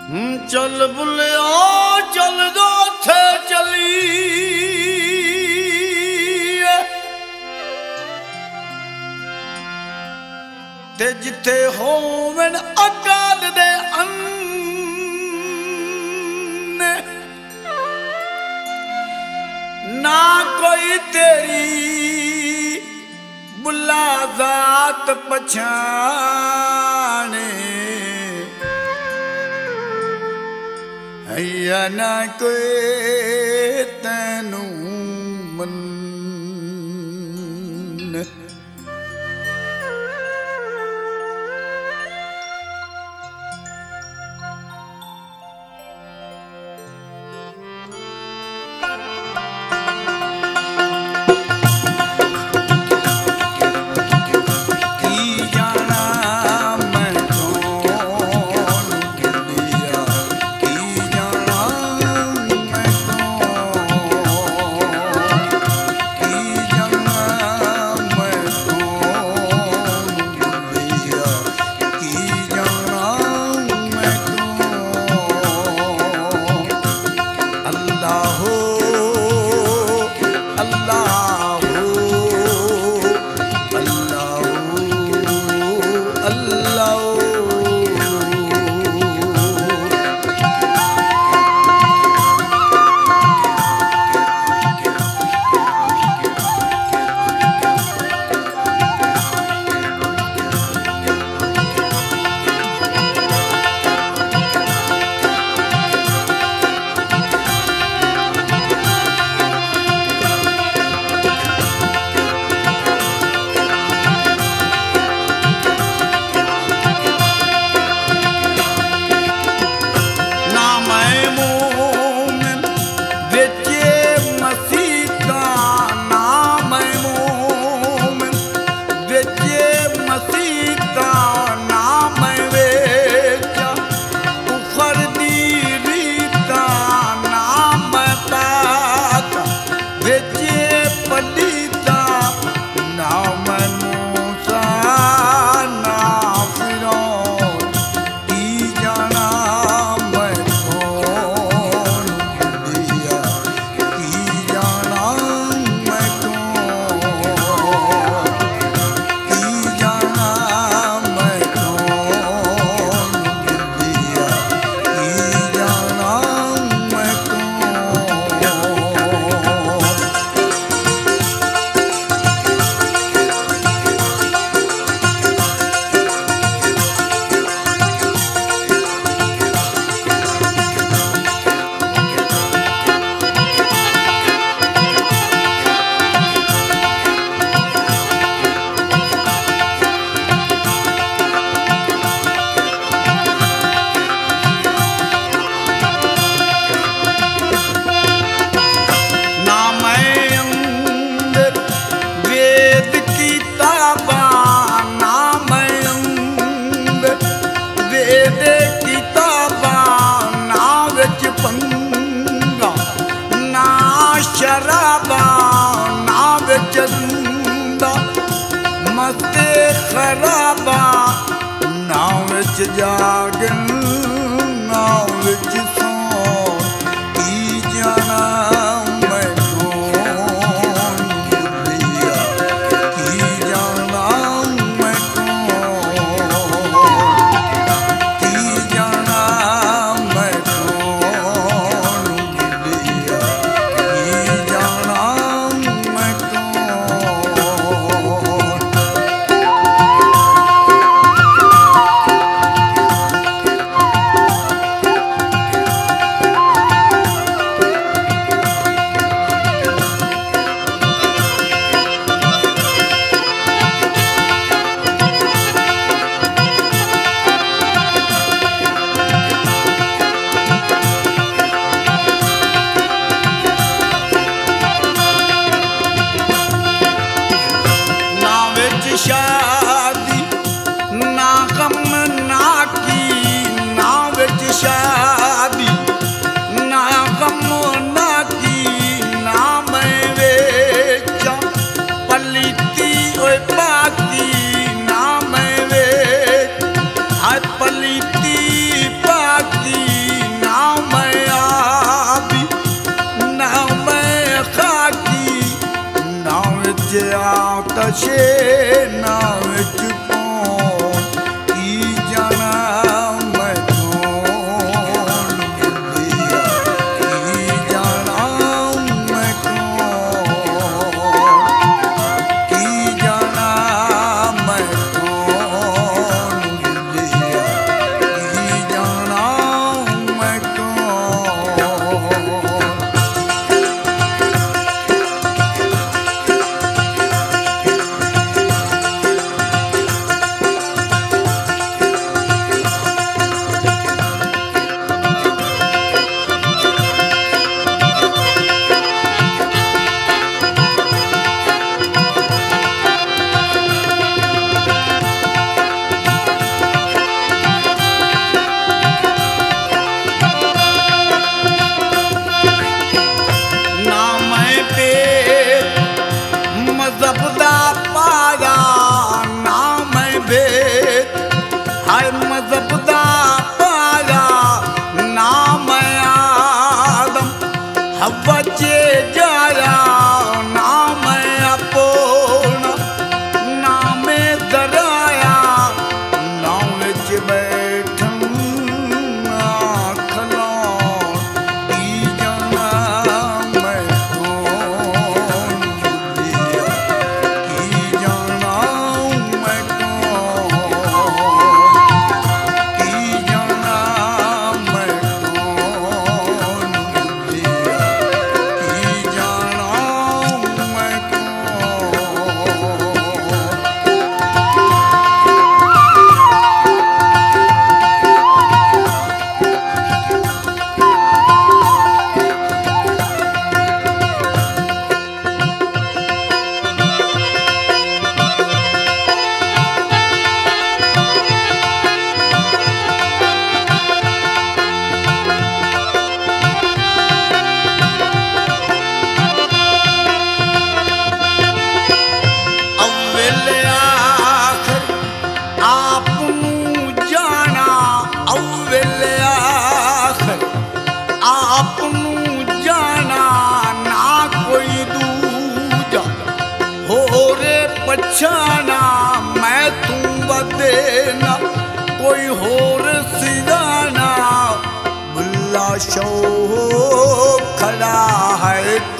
चल बुलिया चल दो थे चली ते जिथे होवन अकाल दे अन्ने ना कोई तेरी बुला जात पछाने या ना कोई तेनू मन मस्ते खराबा नाव विच जागन नाव विच सोन की जाना मैं कौन भुलिया की जाना मैं कौन की जाना मैं कौन भुलिया की जाना मैं कौन ਪੁੱਛੇ ਨਾ ਵਿੱਚ ਕੌਣ ਕੀ ਜਾਣਾ ਮੈਂ ਕੌਣ ਬੁੱਧੀਆ ਕੀ ਜਾਣਾ ਮੈਂ ਕੌਣ ਕੀ ਜਾਣਾ ਮੈਂ ਕੌਣ ਬੁੱਧੀਆ ਕੀ ਜਾਣਾ ਮੈਂ ਕੌਣ। ਮਜ਼ਹਬ ਦਾ ਪਾਇਆ ਨਾ ਮੈਂ ਭੇਦ ਹਾਏ ਮਜ਼ਹਬ ਦਾ ਪਾਇਆ ਨਾ ਮੈਂ ਆਦਮ ਹਵਾ 'ਚ ਜਾਇਆ ਨਾ ਮੈਂ ਆਪਣਾ ਨਾ ਮੈਂ ਦਰਾਇਆ ਨਾ ਵਿੱਚ ਬੈਠਣ ਨਾ ਖਲਾਉਣ ਕੀ ਜਾਣਾ ਮੈਂ ਕੌਣ ਬੁੱਧੀਆ ਕੀ ਜਾਣਾ ਮੈਂ ਕੌਣ ਕੀ ਜਾਣਾ ਮੈਂ ਕੌਣ ਬੁੱਧੀਆ ਕੀ ਜਾਣਾ ਮੈਂ ਕੌਣ। ਅਵਲ ਆਖਰ ਆਪ ਨੂੰ ਜਾਣਾ ਅਵਲ ਆਖਰ ਆਪ ਨੂੰ ਜਾਣਾ ਨਾ ਕੋਈ ਦੂਜਾ ਹੋਰੇ ਪਛਾਣਾ ਮੈਂ ਤੂੰ ਵਧੇ ਨਾ ਕੋਈ ਹੋਰ ਸਿਆਣਾ ਬੁੱਲਾ ਸ਼ੋ ਖੜਾ ਹੈ